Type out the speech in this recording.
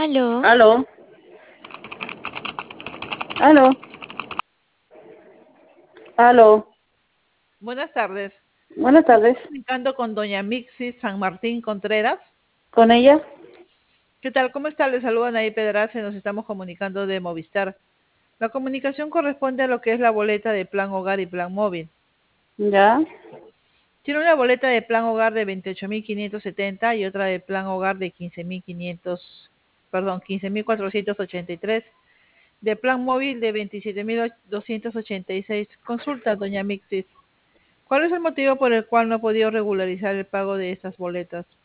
Aló, Aló, aló, aló. Buenas tardes. Buenas Me estoy tardes. comunicando con doña Mixis San Martín Contreras. ¿Con ella? ¿Qué tal? ¿Cómo está? Le saludan ahí Pedraza y nos estamos comunicando de Movistar. La comunicación corresponde a lo que es la boleta de plan hogar y plan móvil. Ya, Tiene una boleta de plan hogar de 28.570 y otra de plan hogar de 15.483. De plan móvil de 27.286. Consulta, doña Mixis. ¿Cuál es el motivo por el cual no ha podido regularizar el pago de estas boletas?